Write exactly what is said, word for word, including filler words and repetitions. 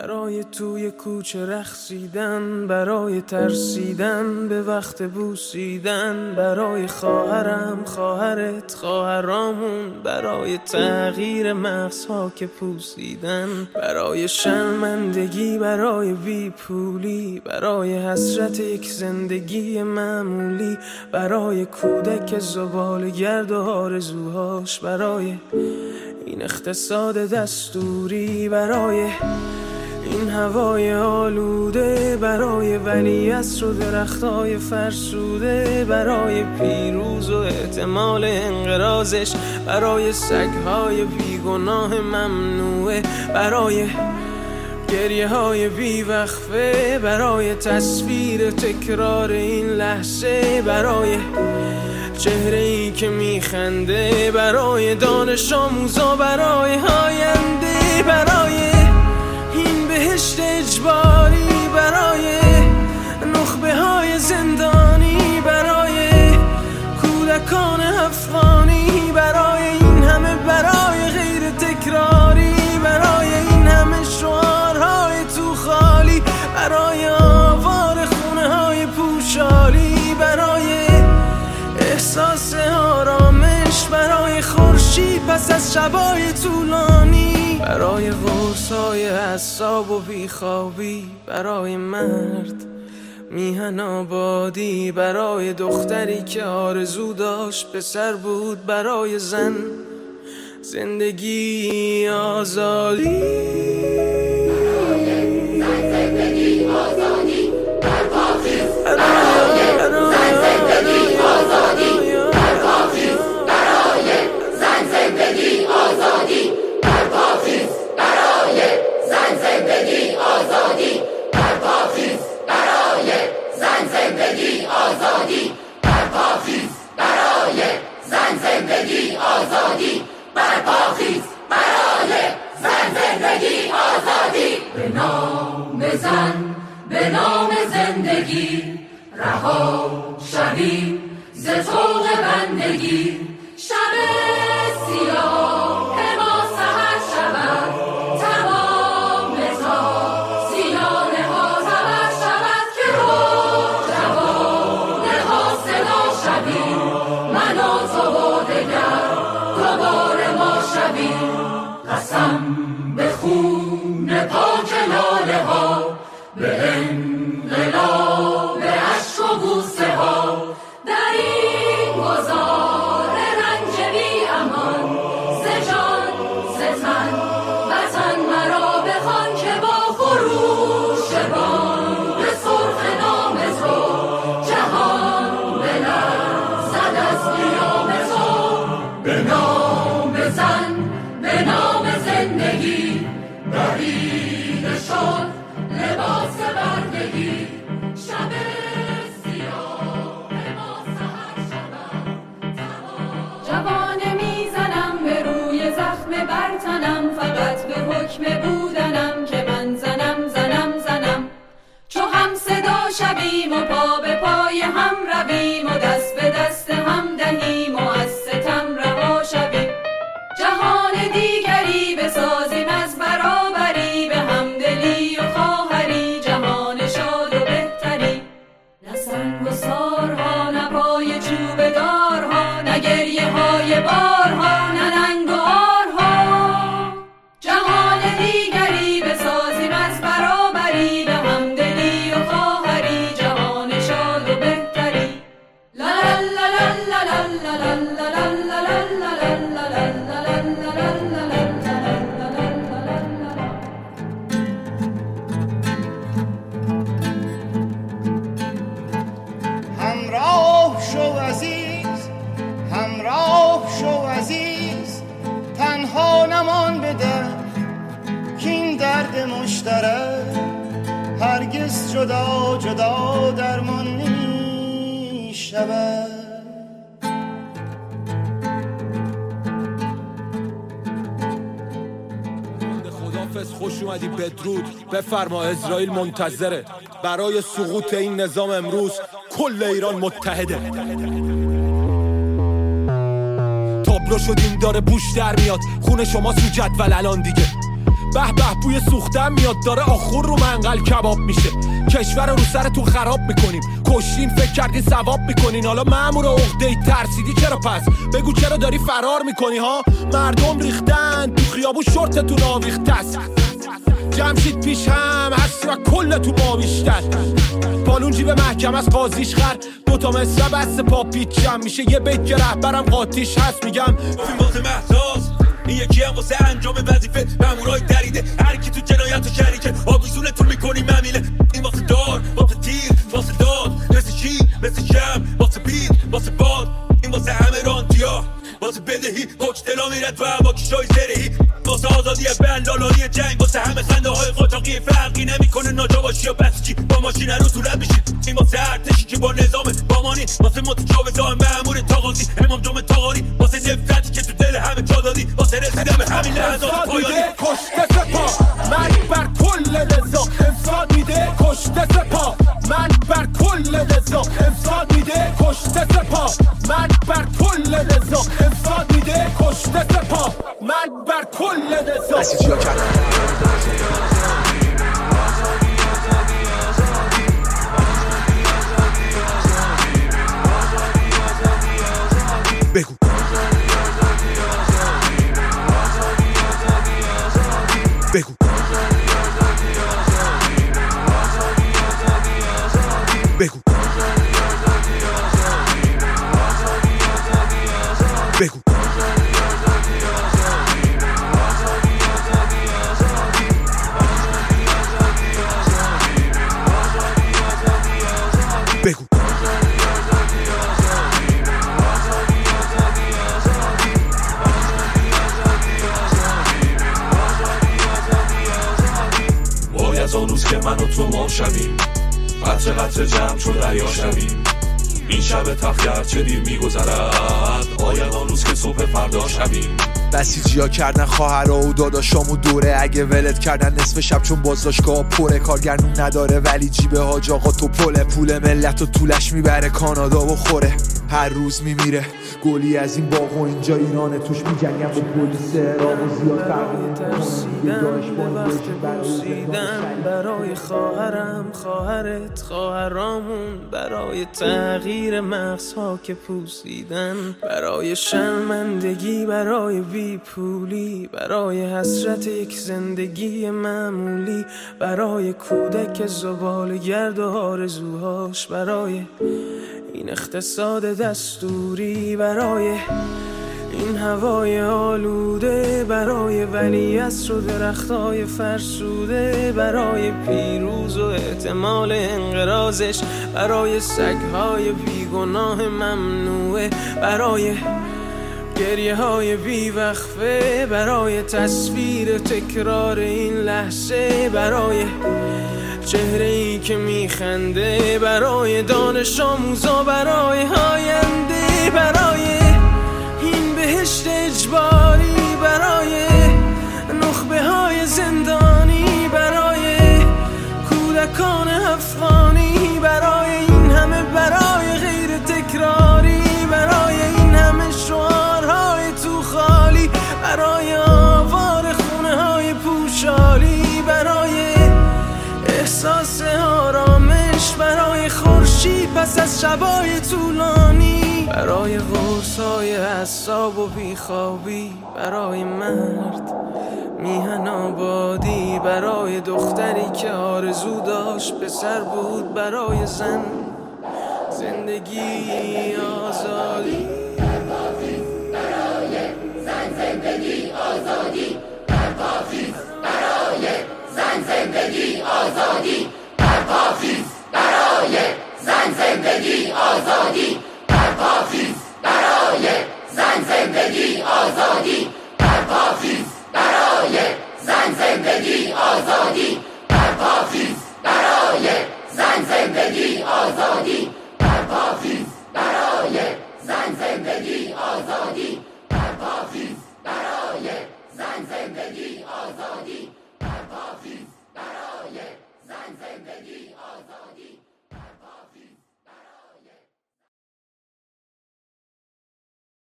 برای توی کوچه رقصیدن، برای ترسیدن به وقت بوسیدن، برای خواهرم خواهرت خواهرامون، برای تغییر مغزها که پوسیدن، برای شرمندگی برای بی پولی، برای حسرت یک زندگی معمولی، برای کودک زباله‌گرد و آرزوهاش، برای این اقتصاد دستوری، برای این هوای آلوده، برای ولیعصر و درختای فرسوده، برای پیروز و احتمال انقراضش، برای سگهای بیگناه ممنوعه، برای گریه های بیوقفه، برای تصویر تکرار این لحظه، برای چهره ای که میخنده، برای دانش آموزا، برای آینده، برای این بهشت اجباری، برای نخبه های زندانی، برای کودکان افغانی، برای این همه برای غیر تکراری، برای این همه شعارهای تو خالی، برای آوار خونه های پوشالی، برای احساس آرامش، برای خورشید پس از شبای طولانی، برای قرصای اعصاب و بیخوابی، برای مرد میهن آبادی، برای دختری که آرزو داشت پسر بود، برای زن زندگی آزادی، برای زن زندگی آزادی در پاکیز، برای زن زندگی آزادی در پاکیز، برای زن زندگی آزادی در پاکیز، برای زن زندگی آزادی در پاکیز، برای زن زندگی آزادی در پاکیز، برای زن زندگی آزادی بر پاکیز، برای زن زندگی آزادی. به نام زن، به نام زندگی، رها شویم ز طوق بندگی. شب سیاه ما سحر شود، تمام تا سیانه ها زبر شود، که جوانه ها صدا شویم، من و تو و دگر دوباره ما شویم. قسم به خون پاک لاله ها، به انقلاب عشق و بوسه ها، در این گذار رنج بی امان، ز جان ز تن وطن مرا بخوان، که با خروش بانگ سرخ نام تو جهان بلرزد از قیام تو. به نام زن، به نام زندگی، دریده شد لباس بردگی. شب سیاه ما سحر شود، جوانه میزنم به روی زخم برتنم، فقط به حکم بودنم که من زنم زنم زنم. چو هم صدا شویم و پا به پای هم رویم، و دست به دست هم دهیم و از ستم رها شویم. جهان دیگری بسازیم از برابری، به همدلی و خواهری، جهان شاد و بهتری. نه سنگ و سارها، نه پای چوب دارها، نه گریه های بارها، نه ننگ و آرها. جهان دیگری بسازیم از برابری، به همدلی و خواهری، جهان شاد و بهتری. لا لا لا لا لا لا لا لا لا لا لا لا همراه شو عزیز، همراه شو عزیز، تنها نمان بده کین درد مشترک هرگز جدا جدا درمان نمی شود. خدافظ، خوش اومدی، بدرود بفرما، اسرائیل منتظره. برای سقوط این نظام امروز کل ایران متحده. تابلو شدیم داره بوش در میاد، خون شما سو جدول الان دیگه. به به بوی سوختم میاد داره آخور رو منقل کباب میشه. کشور رو سرتون خراب میکنیم، کشتین فکر کردین ثواب میکنین. حالا مأمور عقده‌ای ترسیدی چرا پس؟ بگو چرا داری فرار میکنی ها؟ مردم ریختن تو خیابون شورتتون آویخته است. جمشید پیش هم هستی و کل تو ما بیشتر. بالون جیب محکم از قاضیش خر، دوتا مثل بست پا پیچم میشه. یه بیت که رهبرم قاطیش هست میگم فیلم واسه محساس، این یکی هم واسه انجام وظیفه. مامورای دریده هر کی تو جنایت و شریکه، آویزونتون میکنیم ممیله. این واسه دار، واسه تیر، واسه داد، مثل شیر، مثل شم، واسه بید، واسه باد. این واسه همه رانتیا، واسه بدهی پاک دلا میرد و با کشای زرهی. واسه آزادی بندالانی جنگ، واسه همه خنده های قاچاقی. فرقی نمیکنه ناجا باشی یا بسیجی، با ماشین رو تو رد میشی. این واسه ارتشی که با نظام بامانی، واسه متجاوزان مأمور تاغاتی، امام جمعه تاغاری. واسه نفرتی که تو دل همه جا دادی، واسه رسیدن به همین لحظات پایانی. کشته سپاه من بر کل نظام، انسان میده کشته سپاه من بر کل نظام، انسان میده کشته سپاه من بر کل نظام، انسان میده کشته سپاه من بر کل نظام. بسیجیا کردن بگو بگو بگو بگو بگو وای از آن روز که من و تو ما شویم، قطر قطر جمع چو دریا شویم. این شب تخییر چه دیر میگذرد، آید آن روز که صبح فردا شویم. بسیجیا کردن خواهرها و داداشامو دوره، اگه ولت کردن نصف شب چون بازداشتگاه پره. کارگرنون نداره ولی جیب حاج آقا تو پله، پول ملت و طولش میبره کانادا و خوره. هر روز میمیره گلی از این باغ و اینجا ایرانه، توش میجنگن با پلیس عراق و زیاد فرقی ترسیدن به وقت بوسیدن برای خواهرم، خواهرت، خواهرامون، برای تغییر مغزها که پوسیدن، برای شرمندگی، برای بی پولی، برای حسرت یک زندگی معمولی، برای کودک زبالگرد و آرزوهاش، برای این اقتصاد دستوری، برای این هوای آلوده، برای ولیعصر و درختای فرسوده، برای پیروز و احتمال انقراضش، برای سگهای بیگناه ممنوعه، برای گریه های بیوقفه، برای تصویر تکرار این لحظه، برای چهره ای که میخنده، برای دانش آموزا، برای آینده، برای این بهشت اجباری، برای نخبه های زندانی، برای کودکان افغانی، برای این همه برای غیر تکراری، برای این همه شعارهای تو خالی، برای آوار خونه های پوشالی، برای احساس آرامش، برای خورشید پس از شبای طولانی، برای قرصای اعصاب و بیخوابی، برای مرد میهن آبادی، برای دختری که آرزو داشت پسر بود، برای زن زندگی آزادی، برای زن زندگی آزادی، برپاخیز برای زن زندگی آزادی، برپاخیز برای زن زندگی آزادی، برپاخیز برای زن زندگی آزادی، برپاخیز برای زن زندگی آزادی، برپاخیز برای زن زندگی آزادی.